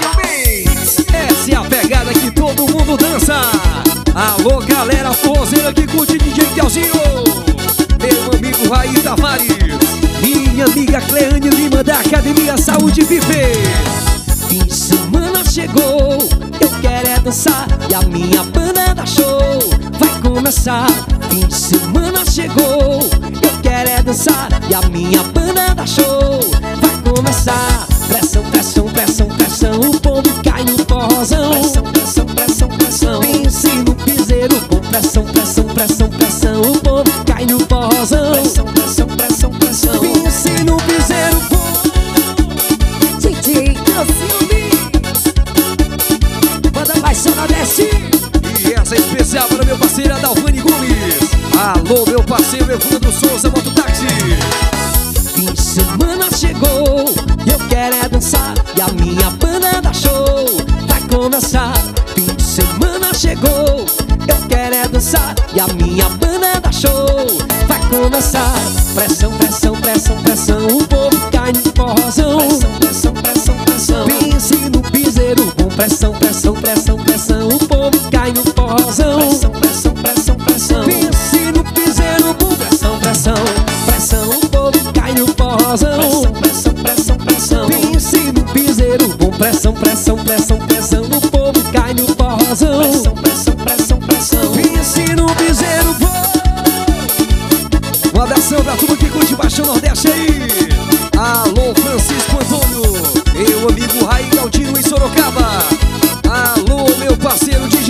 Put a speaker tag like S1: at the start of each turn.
S1: Essa é a pegada que todo mundo dança. Alô, galera forrozeira que curte DJ Kelzinho. Meu amigo Raí Tavares, minha amiga Cleane Lima da Academia Saúde Viver.
S2: Fim de semana chegou, eu quero é dançar e a minha banda da show vai começar. Fim de semana chegou, eu quero é dançar e a minha banda da show vai começar. Pressão, pressão, pressão, pressão, o povo cai no forrozão. Pressão, pressão, pressão, pressão, pense no piseiro com pressão, pressão, pressão, pressão, o povo cai no forrozão. Pressão, pressão, pressão, pressão, pense no piseiro com DJ Kelzinho. Manda mais seu Nordeste.
S1: E essa é especial para meu parceiro Adalvani Gomes. Alô, meu parceiro Evandro Souza, mototáxi.
S2: Fim de semana chegou, eu quero é dançar e a minha banda da show vai começar. Fim de semana chegou, eu quero é dançar e a minha banda da show vai começar. Pressão, pressão, pressão, pressão, o povo cai no forrozão. Pressão, pressão, pressão, pressão, pense no piseiro com pressão, pressão, pressão, pressão, o povo cai no forrozão. Pressão, pressão, pressão, pressão, pense no piseiro com pressão, pressão, pressão, o povo cai no forrozão. Pressão, pressão, pressão, pressão, pense no piseiro com pressão, pressão, pressão, pressão, o povo cai no forrozão. Pressão, pressão, pressão, pressão, pense no piseiro.
S1: Um abração pra tudo que curte Baixo Nordeste aí. Alô, Francisco Antônio, meu amigo Raí Galdino em Sorocaba. Alô, meu parceiro de